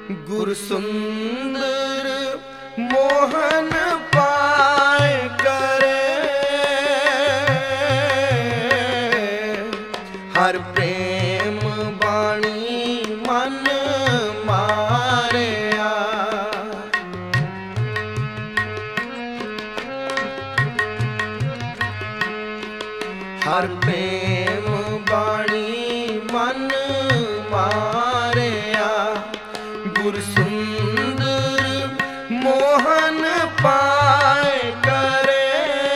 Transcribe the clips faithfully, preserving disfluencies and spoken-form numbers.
गुर सुंदर मोहन पाए करे, हर प्रेम बाणी मन मारिया। हर प्रेम बाणी मन मारिया, गुर सुंदर मोहन पाए करे,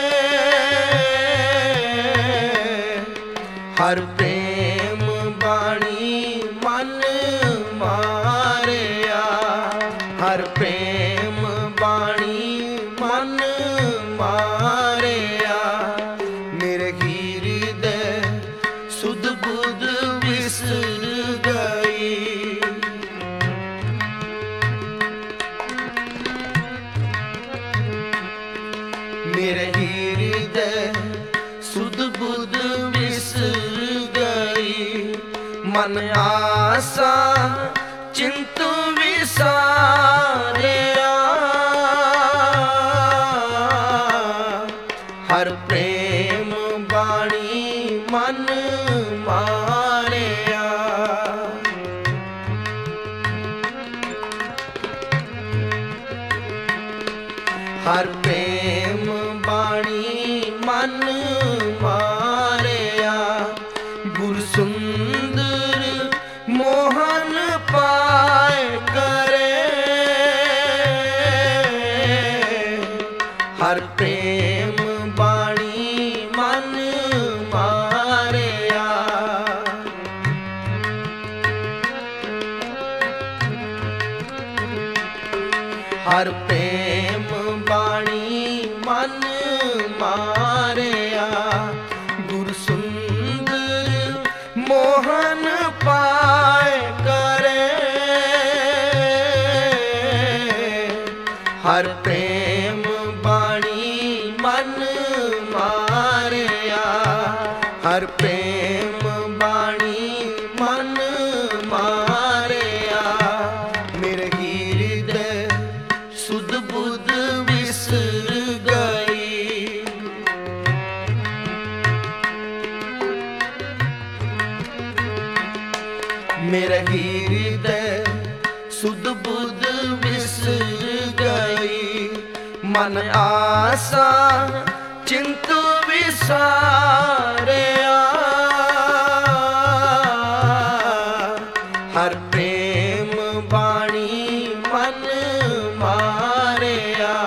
हर प्रेम बाणी मन मारिया। हर प्रेम बाणी मन मारिया, मेरे हृदय सुध बुध विसर गई। मेरे हृदय सुध बुध विसर गई, मन आसा चिंत विसारिया। हर प्रेम बाणी मन मारिया। हर प्रेम बाणी मन मारिया, गुर सुंदर मोहन पाए करे, हर प्रेम बाणी मन मारिया। हर प्रेम बाणी मन मारिया, गुर सुंदर मोहन पाए करे, हर प्रेम बाणी मन मारिया। हर प्रेम बाणी मन मारिया, मेरे हृदय सुध बुध विसर गई। मेरा हृदय सुध बुध विसर गई, मन आसा चिंत विसारिया। हर प्रेम बाणी मन मारिया।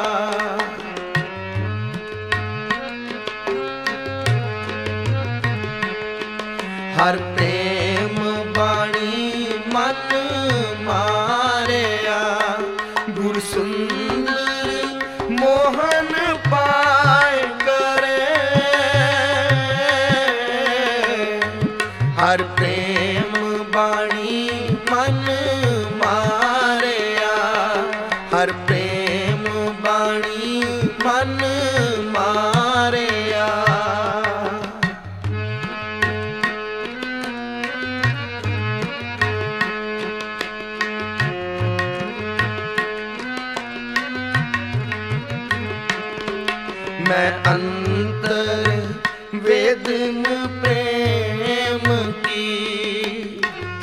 हर प्रेम बाणी मन मारिया, गुर सुंदर मोहन पाए करे, हर प्रेम बाणी मन मारिया। हर प्रेम बाणी मन मारिया। मैं अंतर वेदन प्रेम की,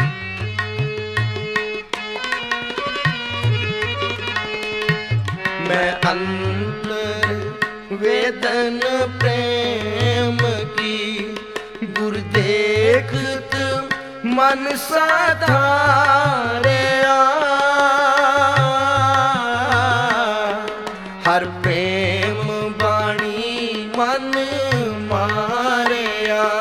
मैं अंतर वेदन प्रेम की, गुर देखत मन साधारिया। हर प्रेम बाणी मन मारिया।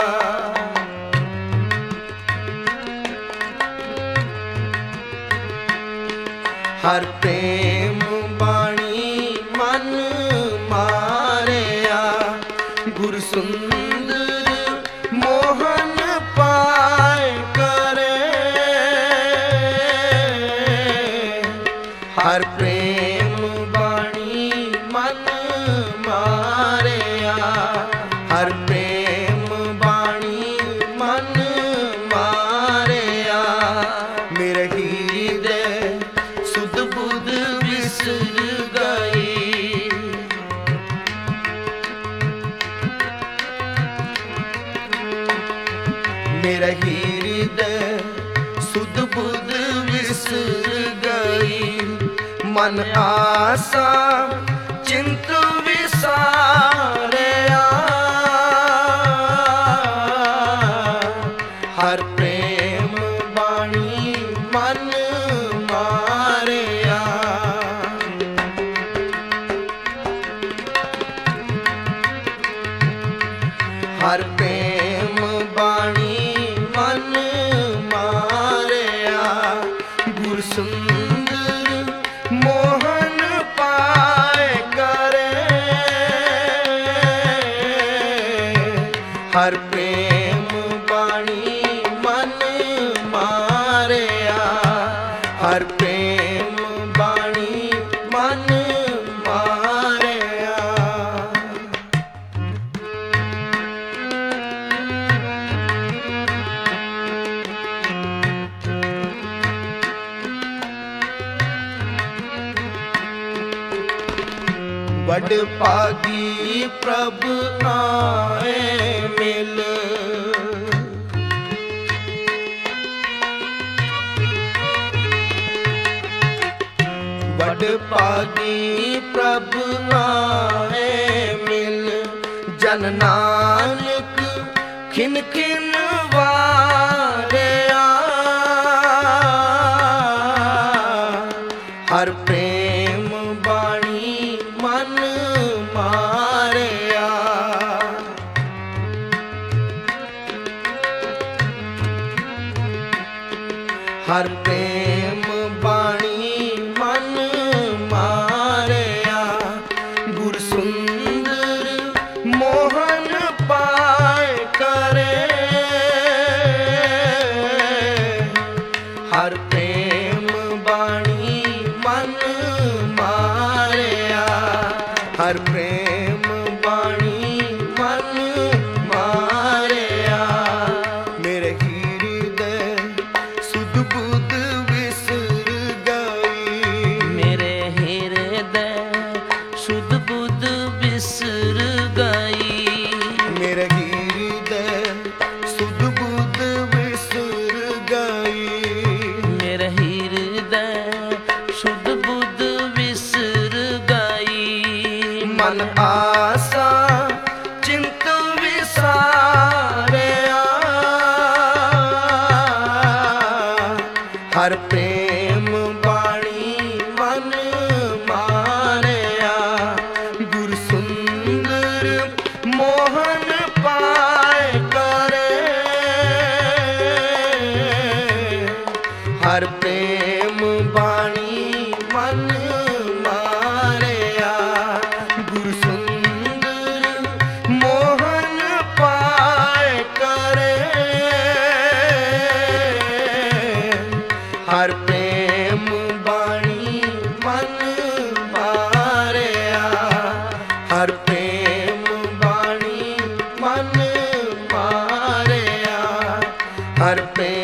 हर प्रेम बाणी मन मारिया, गुर सुंदर मोहन पाए करे, हर प्रेम बाणी मन मारिया। हर प्रेम बाणी मन मारिया, मेरे हृदय मन आसा चिंत विसारिया हर प्रेम बाणी मन मारिया हर प्रेम बाणी मन मारिया गुर सुंदर मोहन पाए करे हर प्रेम बाणी मन मारिया हर प्रेम बाणी मन मारिया बड़ पागी प्रभु आए मिल बड़ पागी प्रभु आए मिल जन नानक खिन खिन वारिया हर प्रेम बाणी मन मारिया हर प्रेम बाणी मन मारिया गुर सुंदर मोहन पाए करे हर प्रेम बाणी मन मारिया हर प्रेम बाणी मन मारिया मेरे हृदय सुध बुध विसर गई मेरे हृदय सुध बुध बिसर गई मेरे हृदय सुध बुध विसर गई मेरे हृदय सुध बुध बिसर गई मन आसा चिंत विसारिया हर प्रेम बाणी मन मारिया गुर सुंदर मोहन पाए करे हर प्रेम बाणी मन मारिया गुर सुंदर मोहन पाए करे हर प्रेम बाणी मन मारिया हर प्रेम बाणी मन मारिया हर प्रेम